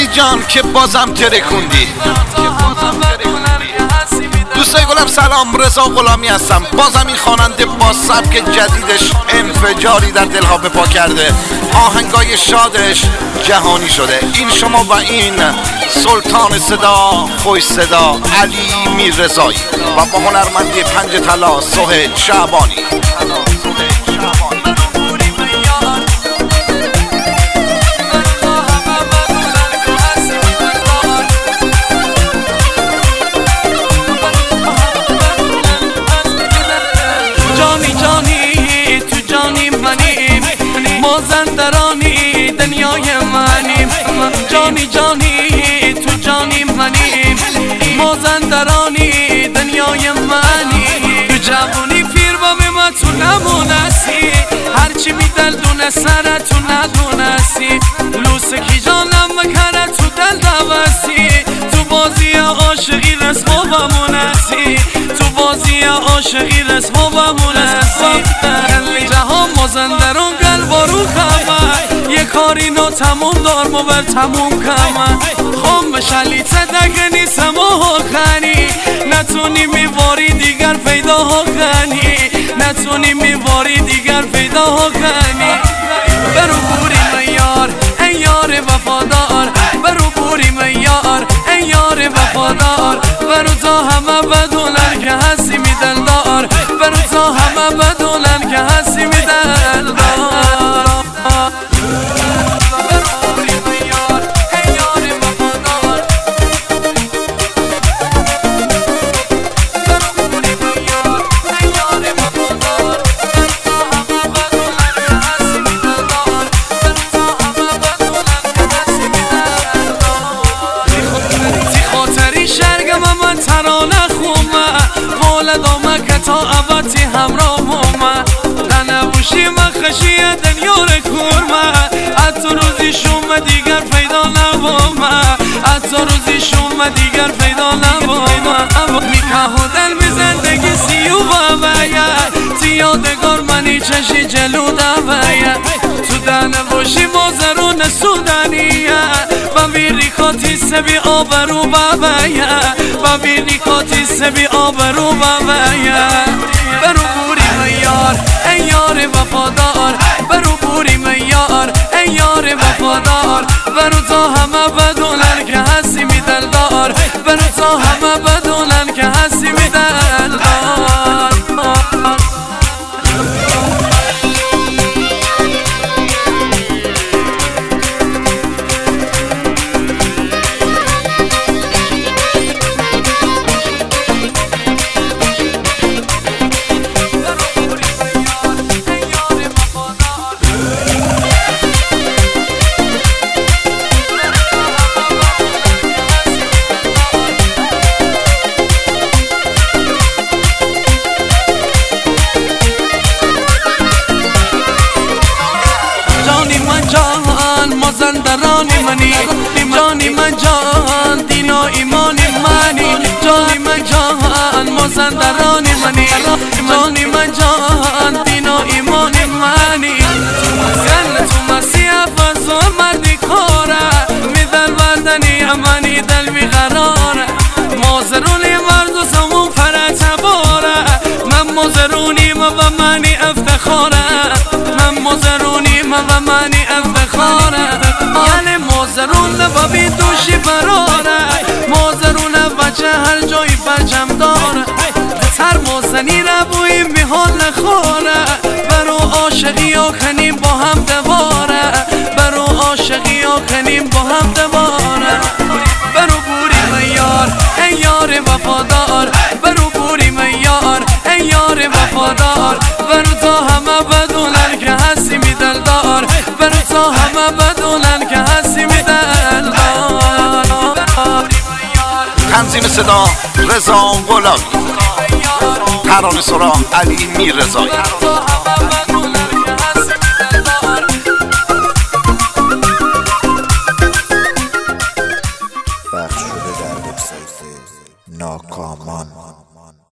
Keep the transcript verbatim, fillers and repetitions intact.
جان که بازم ترکوندی. دوستای گلم سلام، رضا غلامی هستم. بازم این خواننده با سبک جدیدش انفجاری در دلها به پا کرده، آهنگای شادش جهانی شده. این شما و این سلطان صدا، خوش صدا علی میررضایی و با هنرمندی پنج طلا سهیل شعبانی. مازندرانی دنیای منیم، جانی جانی تو جانی منیم، مازندرانی دنیای منیم. تو جوانی پیر با من تو نمونستی، هرچی بی دل دونه سر تو ندونستی، لوسکی جانم مکره تو دل دوستی، تو بازی عاشقی رسم و بمونستی، تو بازی عاشقی رسم و بمونستی. جهان مازندران بارو خمه یه کاری نو تموم دار مبر تموم کمه خم شلیته دگه نیسم و خنی، نتونی میواری دیگر پیدا خنی، نتونی میواری دیگر پیدا خنی. برو بوری میار ای یار وفادار، برو بوری میار ای یار وفادار، برو تا همه بدونن که هستی میدلدار، برو تا همه بدونن که هستی میدلدار. تا ابدی همراه ما ننوشی من خشی دنیا رو کورما، حتی روزی شوم دیگر پیدا نبوما، حتی روزی شوم دیگر پیدا نبوما. میکه دل بی زندگی سی و بابایا، تی یادگار منی چشی جلو دوایا، تو دنوشی مازرون سودانیا، ببینی کاتی سبی آبرو بابایا، ببینی کاتی سبی آبرو بابایا. برو بوری میار ای یار وفادار، برو بوری میار ای یار وفادار، برو تا همه بدونن که هستی میدلدار، برو تا همه بدونن که هستی میدلدار. مازندرانی منی، جانی من جان دین و ایمانی منی، جانی من جان مازندرانی منی، جانی من جان دین و ایمانی منی. زن تو مسیح فضل مردی کاره، میدل بردنی امانی دل بیقراره، مازرونی مرد و زمون فرت باره، من مازرونی ما و منی افتخاره، من مازرونی ما و منی افتخاره. یعنی مازرون لبابی دوشی براره، مازرون بچه هر جایی بچم داره، تر مازنی ربوی میحال نخوره، برو عاشقی ها کنیم با هم دواره، برو عاشقی ها کنیم با هم دواره. برو بوری میار ای یار وفادار، برو بوری میار ای یار وفادار، برو تا همه بدونن که هستی میدلدار، برو تا همه بدونن که هستی میدلدار. تنظیم صدا رضا غلامی، ترانه سرا علی میررضایی.